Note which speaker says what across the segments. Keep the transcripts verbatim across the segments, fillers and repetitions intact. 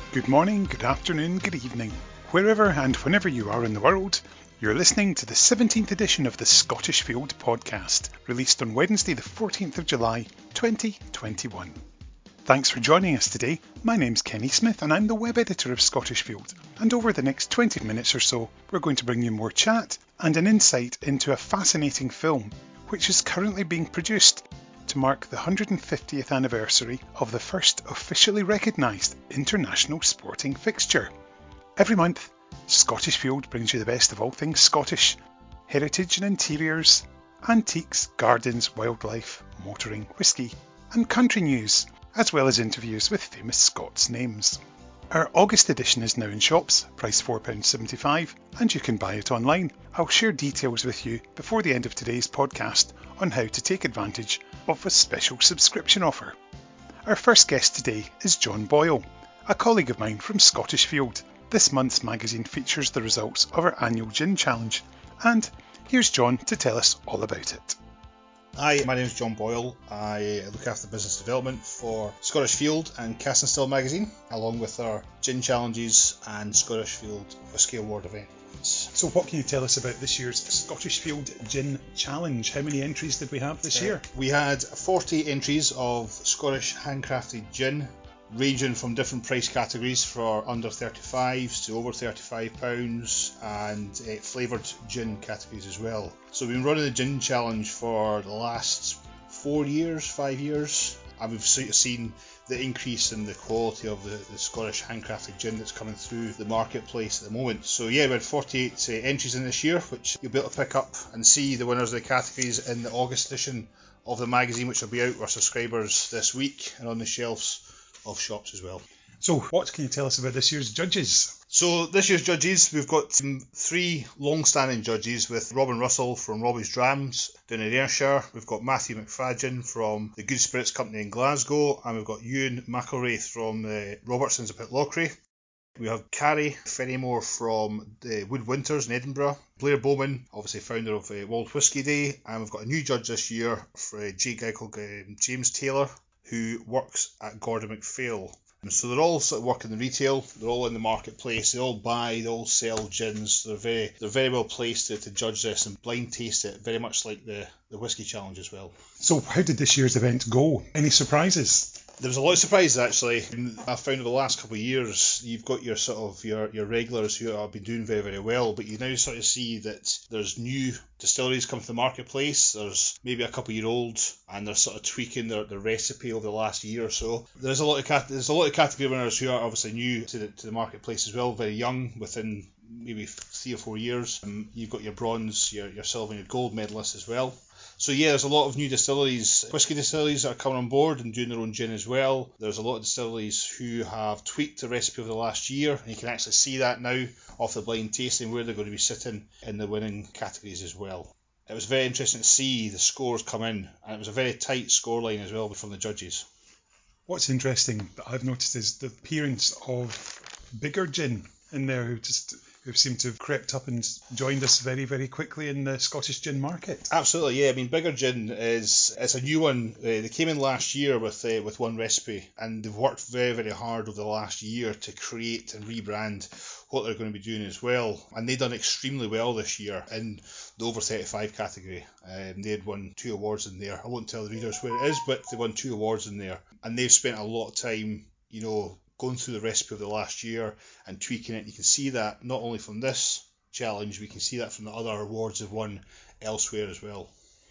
Speaker 1: Good morning, good afternoon, good evening. Wherever and whenever you are in the world, you're listening to the seventeenth edition of the Scottish Field podcast, released on Wednesday the fourteenth of July, twenty twenty-one. Thanks for joining us today. My name's Kenny Smith and I'm the web editor of Scottish Field. And over the next twenty minutes or so, we're going to bring you more chat and an insight into a fascinating film, which is currently being produced to mark the one hundred fiftieth anniversary of the first officially recognised international sporting fixture. Every month, Scottish Field brings you the best of all things Scottish: heritage and interiors, antiques, gardens, wildlife, motoring, whisky and country news, as well as interviews with famous Scots names. Our August edition is now in shops, priced four pounds seventy-five, and you can buy it online. I'll share details with you before the end of today's podcast on how to take advantage of a special subscription offer. Our first guest today is John Boyle, a colleague of mine from Scottish Field. This month's magazine features the results of our annual Gin Challenge, and here's John to tell us all about it.
Speaker 2: Hi, my name is John Boyle. I look after business development for Scottish Field and Cask and Still magazine, along with our Gin Challenges and Scottish Field Whisky Award events.
Speaker 1: So what can you tell us about this year's Scottish Field Gin Challenge? How many entries did we have this uh, year?
Speaker 2: We had forty entries of Scottish handcrafted gin, ranging from different price categories for under thirty-fives to over thirty-five pounds, and uh, flavoured gin categories as well. So we've been running the Gin Challenge for the last four years, five years, and we've sort of seen the increase in the quality of the, the Scottish handcrafted gin that's coming through the marketplace at the moment. So yeah, we had forty-eight uh, entries in this year, which you'll be able to pick up and see the winners of the categories in the August edition of the magazine, which will be out to our subscribers this week and on the shelves of shops as well.
Speaker 1: So what can you tell us about this year's judges?
Speaker 2: So this year's judges, we've got um, three long-standing judges with Robin Russell from Robbie's Drams down in Ayrshire. We've got Matthew McFadden from the Good Spirits Company in Glasgow, and we've got Ewan McElraith from the Robertsons up at Pitlochry. We have Carrie Fenimore from the Wood Winters in Edinburgh, Blair Bowman, obviously founder of uh, World Whisky Day, and we've got a new judge this year for a guy called uh, James Taylor, who works at Gordon MacPhail. So they're all sort of working in retail, they're all in the marketplace, they all buy, they all sell gins, they're very they're very well placed to, to judge this and blind taste it, very much like the, the Whisky Challenge as well.
Speaker 1: So how did this year's event go? Any surprises?
Speaker 2: There was a lot of surprises actually. I found over the last couple of years, you've got your sort of your, your regulars who have been doing very, very well, but you now sort of see that there's new distilleries come to the marketplace. There's maybe a couple of year old, and they're sort of tweaking their, their recipe over the last year or so. There's a lot of cat- there's a lot of category winners who are obviously new to the, to the marketplace as well, very young, within maybe three or four years. Um, you've got your bronze, your, your silver and your gold medalists as well. So yeah, there's a lot of new distilleries, whisky distilleries that are coming on board and doing their own gin as well. There's a lot of distilleries who have tweaked the recipe over the last year, and you can actually see that now off the blind tasting where they're going to be sitting in the winning categories as well. It was very interesting to see the scores come in, and it was a very tight scoreline as well from the judges.
Speaker 1: What's interesting that I've noticed is the appearance of bigger gin in there who just who seem to have crept up and joined us very, very quickly in the Scottish gin market.
Speaker 2: Absolutely, yeah. I mean, Bigger Gin is it's a new one. Uh, they came in last year with uh, with one recipe, and they've worked very, very hard over the last year to create and rebrand what they're going to be doing as well. And they've done extremely well this year in the over thirty-five category. Um, they had won two awards in there. I won't tell the readers where it is, but they won two awards in there. And they've spent a lot of time, you know, going through the recipe of the last year and tweaking it. You can see that not only from this challenge, we can see that from the other awards they've won elsewhere as well.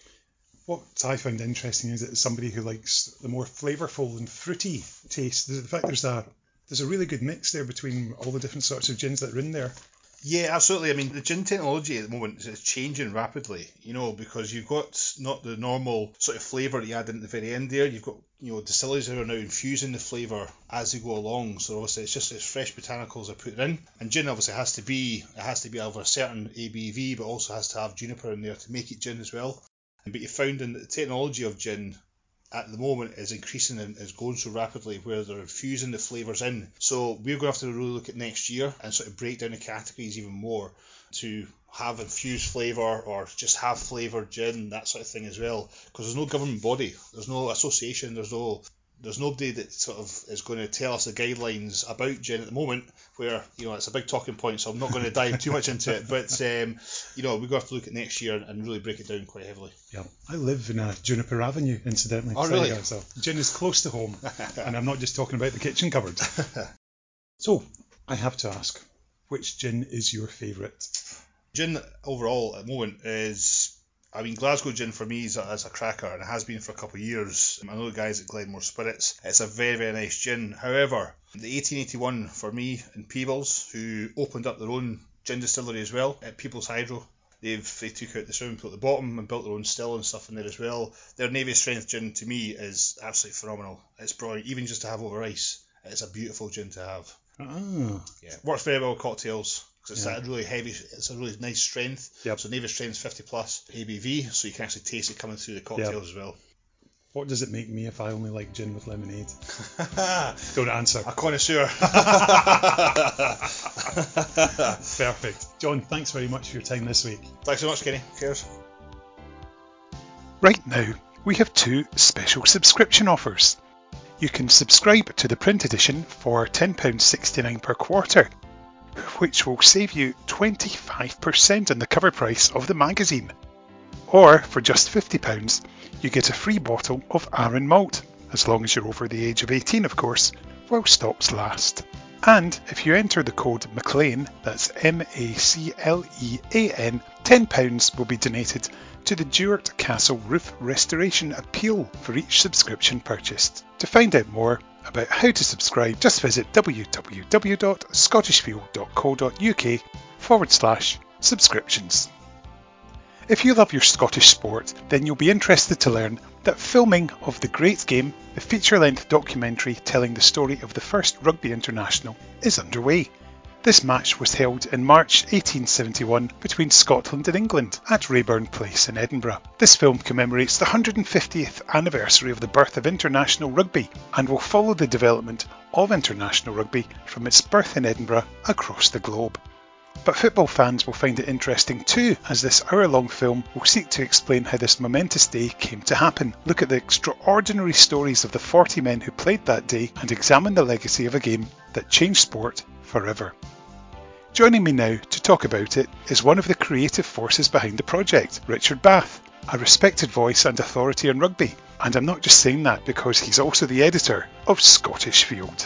Speaker 1: What I found interesting is that as somebody who likes the more flavourful and fruity taste, the fact there's a there's a really good mix there between all the different sorts of gins that are in there.
Speaker 2: Yeah, absolutely. I mean, the gin technology at the moment is changing rapidly, you know, because you've got not the normal sort of flavour that you add in at the very end there. You've got, you know, distilleries that are now infusing the flavour as they go along. So obviously it's just it's fresh botanicals are put in. And gin obviously has to be, it has to be of a certain A B V, but also has to have juniper in there to make it gin as well. But you found in the technology of gin at the moment is increasing and is going so rapidly where they're infusing the flavours in. So we're going to have to really look at next year and sort of break down the categories even more to have infused flavour or just have flavoured gin, that sort of thing as well. Because there's no government body, there's no association, there's no there's nobody that sort of is going to tell us the guidelines about gin at the moment, where, you know, it's a big talking point, so I'm not going to dive too much into it. But, um, you know, we're going to have to look at next year and really break it down quite heavily.
Speaker 1: Yeah, I live in a Juniper Avenue, incidentally.
Speaker 2: Oh, really?
Speaker 1: So gin is close to home, and I'm not just talking about the kitchen cupboard. So, I have to ask, which gin is your favourite?
Speaker 2: Gin overall at the moment is, I mean, Glasgow Gin for me is a, is a cracker, and it has been for a couple of years. I know the guys at Glenmore Spirits. It's a very, very nice gin. However, the eighteen eighty-one for me and Peebles, who opened up their own gin distillery as well at Peebles Hydro, they've they took out the swimming pool at the bottom and built their own still and stuff in there as well. Their Navy Strength gin to me is absolutely phenomenal. It's brilliant, even just to have over ice. It's a beautiful gin to have.
Speaker 1: Oh.
Speaker 2: Yeah, works very well with cocktails. It's
Speaker 1: Yeah.
Speaker 2: a really heavy, it's a really nice strength.
Speaker 1: Yep.
Speaker 2: So Navy Strength's fifty plus A B V, so you can actually taste it coming through the cocktails
Speaker 1: Yep.
Speaker 2: as well.
Speaker 1: What does it make me if I only like gin with lemonade? Don't answer.
Speaker 2: A connoisseur.
Speaker 1: Perfect. John, thanks very much for your time this week.
Speaker 2: Thanks so much, Kenny. Cheers.
Speaker 1: Right now, we have two special subscription offers. You can subscribe to the print edition for ten pounds sixty-nine per quarter, which will save you twenty-five percent on the cover price of the magazine. Or for just fifty pounds, you get a free bottle of Arran Malt, as long as you're over the age of eighteen, of course, while stocks last. And if you enter the code MACLEAN, that's M A C L E A N, ten pounds will be donated to the Duart Castle Roof Restoration Appeal for each subscription purchased. To find out more about how to subscribe, just visit www.scottishfield.co.uk forward slash subscriptions. If you love your Scottish sport, then you'll be interested to learn that filming of The Great Game, the feature-length documentary telling the story of the first Rugby International, is underway. This match was held in March eighteen seventy-one between Scotland and England at Raeburn Place in Edinburgh. This film commemorates the one hundred fiftieth anniversary of the birth of international rugby and will follow the development of international rugby from its birth in Edinburgh across the globe. But football fans will find it interesting too, as this hour-long film will seek to explain how this momentous day came to happen, look at the extraordinary stories of the forty men who played that day, and examine the legacy of a game that changed sport forever. Joining me now to talk about it is one of the creative forces behind the project, Richard Bath, a respected voice and authority on rugby, and I'm not just saying that because he's also the editor of Scottish Field.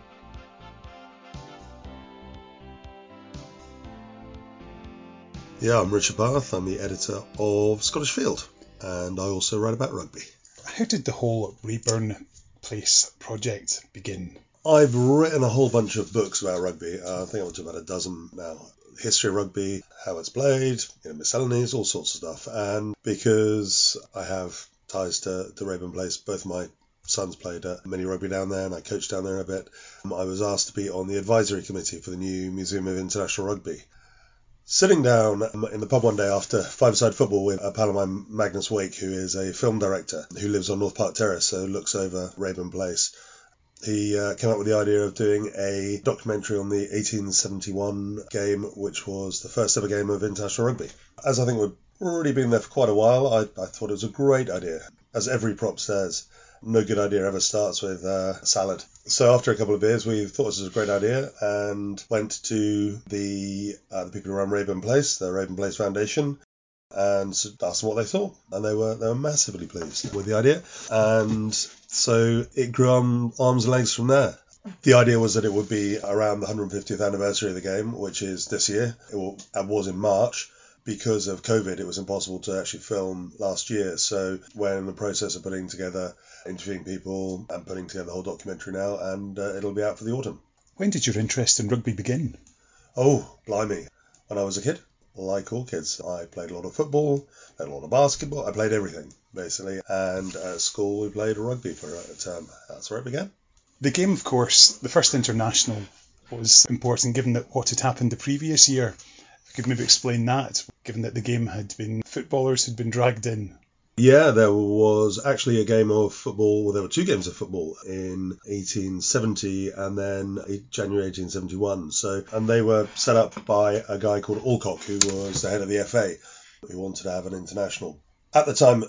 Speaker 3: Yeah, I'm Richard Bath. I'm the editor of Scottish Field, and I also write about rugby.
Speaker 1: How did the whole Raeburn Place project begin?
Speaker 3: I've written a whole bunch of books about rugby. Uh, I think I'm up to about a dozen now. History of rugby, how it's played, you know, miscellanies, all sorts of stuff. And because I have ties to, to Raeburn Place, both my sons played uh, mini rugby down there, and I coached down there a bit. Um, I was asked to be on the advisory committee for the new Museum of International Rugby. Sitting down in the pub one day after five-a-side football with a pal of mine, Magnus Wake, who is a film director who lives on North Park Terrace, so looks over Raeburn Place. He uh, came up with the idea of doing a documentary on the eighteen seventy-one game, which was the first ever game of international rugby. As I think we've already been there for quite a while, I, I thought it was a great idea. As every prop says, no good idea ever starts with uh, salad. So after a couple of beers, we thought this was a great idea and went to the uh, the people who run Raeburn Place, the Raeburn Place Foundation, and asked them what they thought. And they were they were massively pleased with the idea. And so it grew on arms and legs from there. The idea was that it would be around the one hundred fiftieth anniversary of the game, which is this year. It, will, it was in March. Because of COVID, it was impossible to actually film last year. So we're in the process of putting together, interviewing people and putting together the whole documentary now, and uh, it'll be out for the autumn.
Speaker 1: When did your interest in rugby begin?
Speaker 3: Oh, blimey. When I was a kid, like all kids, I played a lot of football, played a lot of basketball. I played everything, basically. And at school, we played rugby for a term. That's where it began.
Speaker 1: The game, of course, the first international, was important given that what had happened the previous year. If you could maybe explain that, given that the game had been, footballers had been dragged in.
Speaker 3: Yeah, there was actually a game of football, well, there were two games of football in eighteen seventy and then January eighteen seventy-one. So, and they were set up by a guy called Alcock, who was the head of the F A, who wanted to have an international. At the time,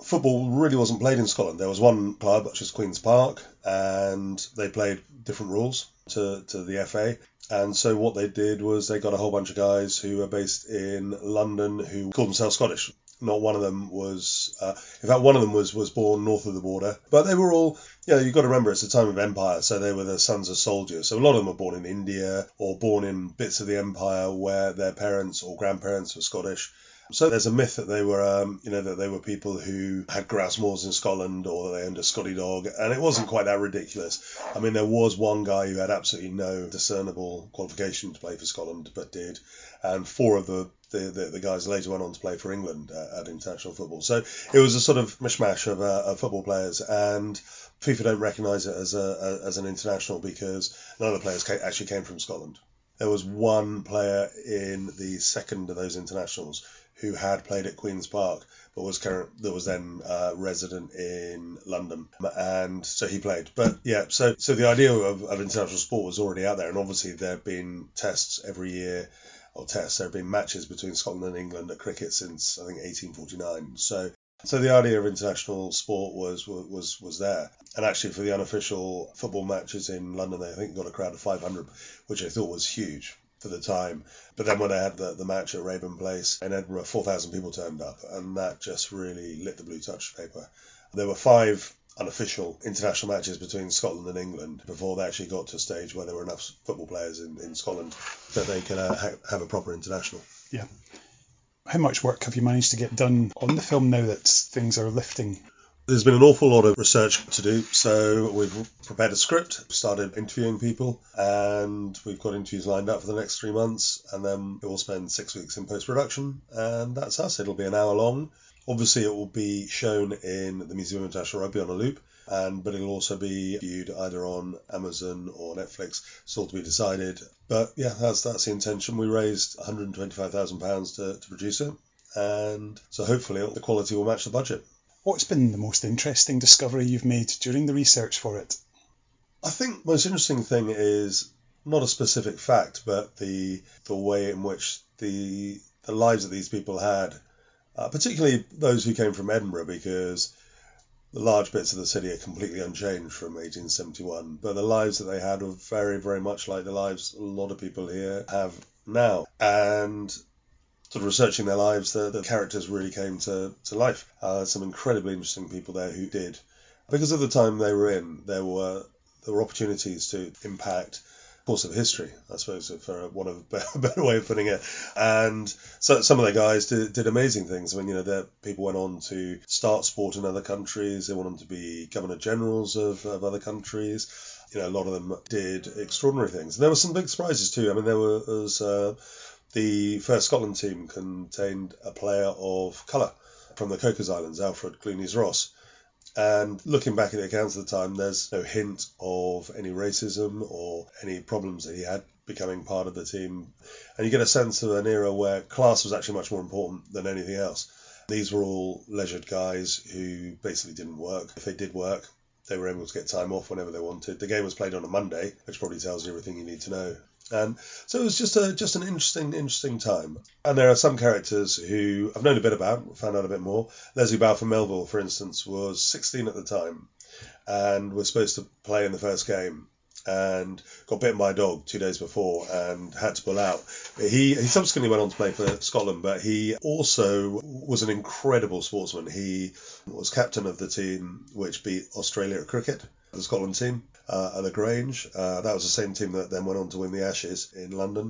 Speaker 3: football really wasn't played in Scotland. There was one club, which is Queen's Park, and they played different rules to, to the F A. And so what they did was they got a whole bunch of guys who were based in London who called themselves Scottish. Not one of them was, uh, in fact, one of them was, was born north of the border. But they were all, you know, you've got to remember it's a time of empire, so they were the sons of soldiers. So a lot of them were born in India or born in bits of the empire where their parents or grandparents were Scottish. So there's a myth that they were, um, you know, that they were people who had grouse moors in Scotland or that they owned a Scotty dog, and it wasn't quite that ridiculous. I mean, there was one guy who had absolutely no discernible qualification to play for Scotland, but did, and four of the the, the, the guys later went on to play for England uh, at international football. So it was a sort of mishmash of, uh, of football players, and FIFA don't recognise it as a, a as an international because none of the players ca- actually came from Scotland. There was one player in the second of those internationals who had played at Queen's Park, but was current, that was then uh, resident in London, and so he played. But yeah, so so the idea of, of international sport was already out there, and obviously there have been tests every year, or tests, there have been matches between Scotland and England at cricket since, I think, eighteen forty-nine. So so the idea of international sport was was was there. And actually for the unofficial football matches in London, they I think got a crowd of five hundred, which I thought was huge for the time. But then when I had the, the match at Raeburn Place in Edinburgh, four thousand people turned up, and that just really lit the blue touch paper. There were five unofficial international matches between Scotland and England before they actually got to a stage where there were enough football players in, in Scotland that they could uh, ha- have a proper international.
Speaker 1: Yeah. How much work have you managed to get done on the film now that things are lifting?
Speaker 3: There's been an awful lot of research to do, so we've prepared a script, started interviewing people, and we've got interviews lined up for the next three months, and then we'll spend six weeks in post-production, and that's us. It'll be an hour long. Obviously, it will be shown in the Museum of International Rugby on a loop, and but it'll also be viewed either on Amazon or Netflix. It's all to be decided. But yeah, that's that's the intention. We raised one hundred twenty-five thousand pounds to, to produce it, and so hopefully the quality will match the budget.
Speaker 1: What's been the most interesting discovery you've made during the research for it?
Speaker 3: I think the most interesting thing is not a specific fact, but the the way in which the the lives that these people had, uh, particularly those who came from Edinburgh, because the large bits of the city are completely unchanged from eighteen seventy-one, but the lives that they had were very, very much like the lives a lot of people here have now. And sort of researching their lives, the, the characters really came to, to life. Uh, some incredibly interesting people there who did. Because of the time they were in, there were there were opportunities to impact the course of history, I suppose, for one of a better way of putting it. And so some of the guys did, did amazing things. I mean, you know, the people went on to start sport in other countries. They went on to be governor generals of, of other countries. You know, a lot of them did extraordinary things. And there were some big surprises too. I mean, there was uh, the first Scotland team contained a player of colour from the Cocos Islands, Alfred Clunies-Ross. And looking back at the accounts of the time, there's no hint of any racism or any problems that he had becoming part of the team. And you get a sense of an era where class was actually much more important than anything else. These were all leisured guys who basically didn't work. If they did work, they were able to get time off whenever they wanted. The game was played on a Monday, which probably tells you everything you need to know. And so it was just a just an interesting, interesting time. And there are some characters who I've known a bit about, found out a bit more. Leslie Balfour Melville, for instance, was sixteen at the time and was supposed to play in the first game and got bitten by a dog two days before and had to pull out. He, he subsequently went on to play for Scotland, but he also was an incredible sportsman. He was captain of the team which beat Australia at cricket, the Scotland team. Uh, at the Grange. Uh, that was the same team that then went on to win the Ashes in London.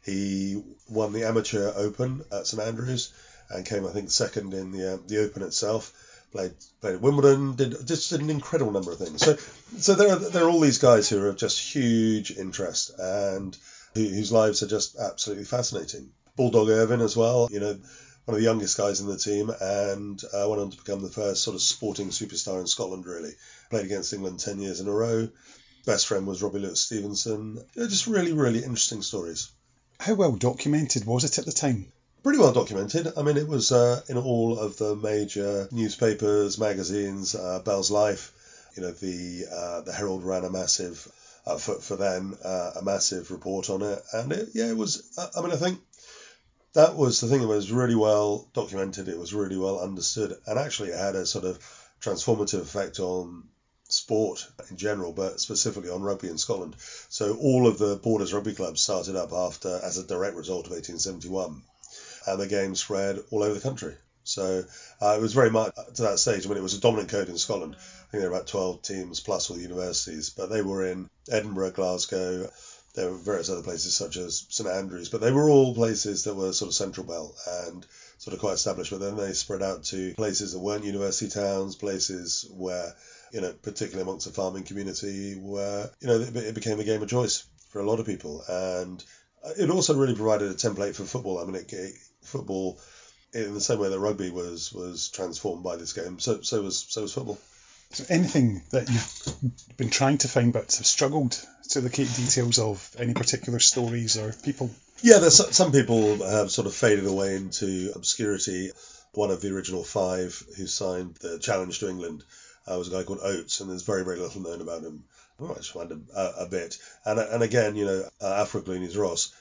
Speaker 3: He won the Amateur Open at St Andrews and came, I think, second in the uh, the Open itself. Played played at Wimbledon. Did just did an incredible number of things. So so there are there are all these guys who are of just huge interest and who, whose lives are just absolutely fascinating. Bulldog Irvine as well. You know, one of the youngest guys in the team, and uh, went on to become the first sort of sporting superstar in Scotland, really. Played against England ten years in a row. Best friend was Robbie Lewis-Stevenson. They're just really, really interesting stories.
Speaker 1: How well documented was it at the time?
Speaker 3: Pretty well documented. I mean, it was uh, in all of the major newspapers, magazines, uh, Bell's Life. You know, the uh, the Herald ran a massive, uh, for, for them, uh, a massive report on it. And it, yeah, it was, I mean, I think that was the thing. It was really well documented. It was really well understood, and actually it had a sort of transformative effect on sport in general, but specifically on rugby in Scotland. So all of the Borders rugby clubs started up after, as a direct result of eighteen seventy-one, and the game spread all over the country. So uh, it was very much to that stage. I mean, it was a dominant code in Scotland. I think there were about twelve teams plus all the universities, but they were in Edinburgh, Glasgow. There were various other places such as St Andrews, but they were all places that were sort of central belt and sort of quite established. But then they spread out to places that weren't university towns, places where, you know, particularly amongst the farming community, where, you know, it, it became a game of choice for a lot of people. And it also really provided a template for football. I mean, it, it, football, in the same way that rugby was was transformed by this game, so so was so was football.
Speaker 1: So anything that you've been trying to find but have struggled to locate details of, any particular stories or people?
Speaker 3: Yeah, there's some people have sort of faded away into obscurity. One of the original five who signed the challenge to England uh, was a guy called Oates, and there's very, very little known about him. Well, I just find him a, a bit. And and again, you know, uh, Alfred Gleanes-Ross,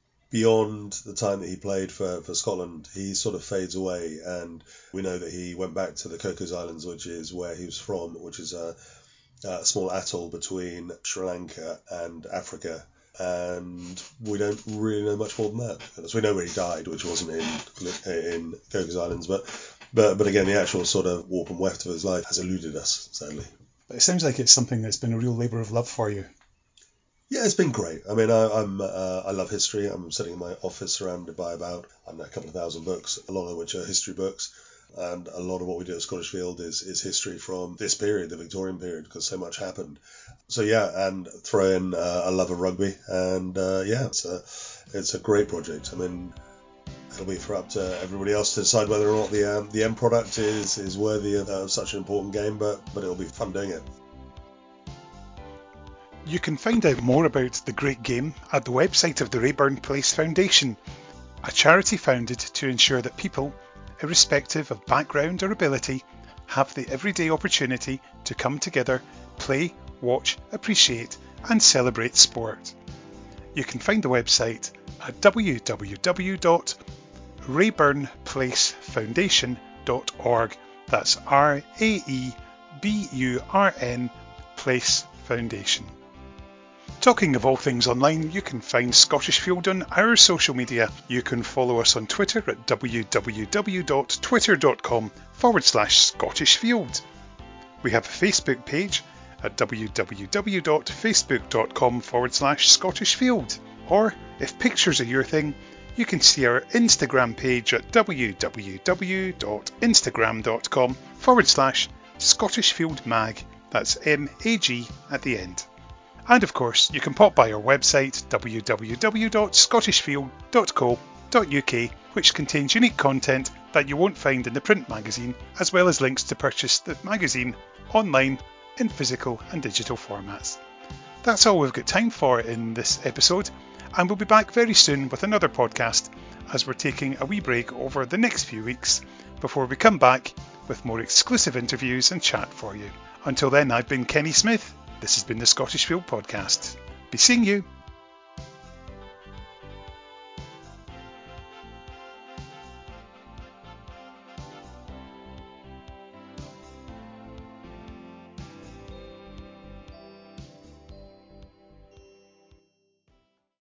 Speaker 3: beyond the time that he played for, for Scotland, he sort of fades away, and we know that he went back to the Cocos Islands, which is where he was from, which is a, a small atoll between Sri Lanka and Africa, and we don't really know much more than that. So we know where he died, which wasn't in in Cocos Islands, but but but again, the actual sort of warp and weft of his life has eluded us, sadly.
Speaker 1: But it sounds like it's something that's been a real labour of love for you.
Speaker 3: Yeah, it's been great. I mean, I, I'm uh, I love history. I'm sitting in my office surrounded by about, I don't know, a couple of thousand books, a lot of which are history books. And a lot of what we do at Scottish Field is, is history from this period, the Victorian period, because so much happened. So yeah, and throw in uh, a love of rugby, and uh, yeah, it's a it's a great project. I mean, it'll be for up to everybody else to decide whether or not the um, the end product is is worthy of uh, such an important game, but but it'll be fun doing it.
Speaker 1: You can find out more about the great game at the website of the Rayburn Place Foundation, a charity founded to ensure that people, irrespective of background or ability, have the everyday opportunity to come together, play, watch, appreciate and celebrate sport. You can find the website at w w w dot rayburn place foundation dot org. That's R A E B U R N Place Foundation. Talking of all things online, you can find Scottish Field on our social media. You can follow us on Twitter at w w w dot twitter dot com forward slash Scottish Field. We have a Facebook page at w w w dot facebook dot com forward slash Scottish Field. Or, if pictures are your thing, you can see our Instagram page at w w w dot instagram dot com forward slash Scottish Field Mag. That's M A G at the end. And of course, you can pop by our website w w w dot scottish field dot co dot u k, which contains unique content that you won't find in the print magazine, as well as links to purchase the magazine online in physical and digital formats. That's all we've got time for in this episode, and we'll be back very soon with another podcast, as we're taking a wee break over the next few weeks before we come back with more exclusive interviews and chat for you. Until then, I've been Kenny Smith. This has been the Scottish Field Podcast. Be seeing you.